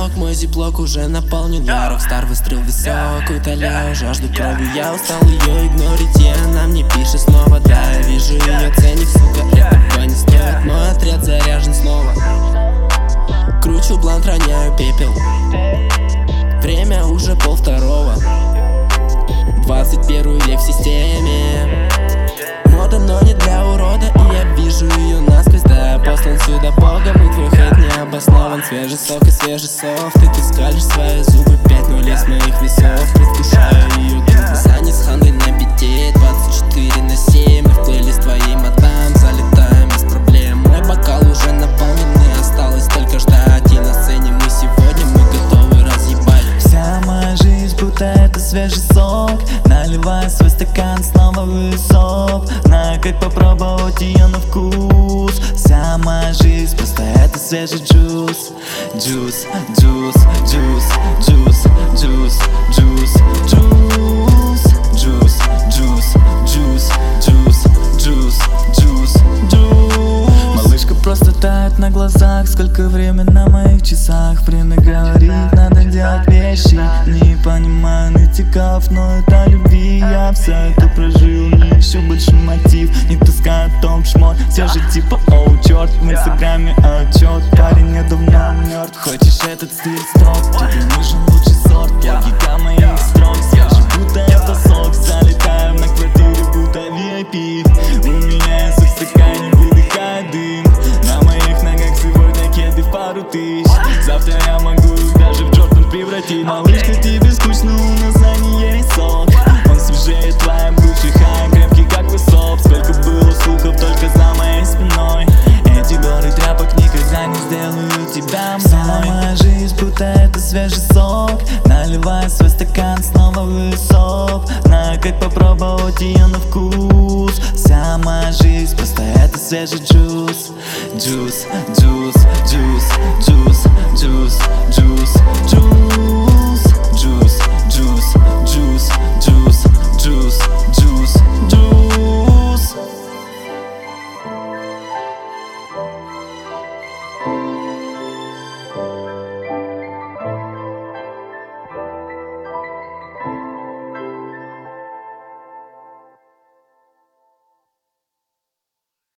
звонок, мой зиплок уже наполнен. Я рокстар, выстрел висок, утоляю жажду крови. Я устал ее игнорить, и она мне пишет снова. Да, я вижу ее ценник, сука, этого не стоит. Мой отряд заряжен снова. Кручу блант, роняю пепел. Время уже 1:30. 21 век в системе. Мода, но не для урода, и я вижу ее насквозь. Да, я послан сюда богом, и твой хейт не обоснован. Свежий сок и свежий софт, и ты скалишь свои зубы. 5-0 с моих весов, предвкушаю ее губы. Сани с хандрой на бите, 24/7. Мы в плейлист твоим отдам, залетаем без проблем. Мой бокал уже наполнен, и осталось только ждать. И на сцене мы сегодня, мы готовы разъебать. Вся моя жизнь, будто это свежий сок. Наливаю свой стакан снова в весов. Знаю, как попробовать ее на вкус. Вся моя жизнь, просто это свежий джус. Джус, джус, джус, джус, джус, джус, джус, джус, джус, джус, джус, джус, джус, джус. Малышка просто тает на глазах. Сколько время на моих часах. Время говорит, надо делать вещи. Не понимаю нытиков, но это любви. Я все это прожил, не еще больше мотив. Не таскаю топ-шмот, все же типа оу, черт. В инстаграме отчет, парень недавно мертв. Хочешь этот стиль строк, тебе нужен лучший сорт. Логика моих строк, свежий, будто это сок. Залетаем на квартире, будто VIP. У меня есть в стакане, выдыхает дым. На моих ногах сегодня кеды в пару тысяч. Завтра я могу их даже в Джордан превратить. Малышка, тебе скучно, у нас за ней есть сок. Он свежее твоей бывшей хай, крепкий как высоп. Сколько было слухов только за моей спиной. Эти горы тряпок никогда не сделают тебя мной. Вся моя жизнь, будто это свежий сок. Наливаю свой стакан снова в весов. Знаю, как попробовать ее на вкус. Вся моя жизнь, просто это свежий джус. Джус, джус, джус, джус, джус, джус, джус.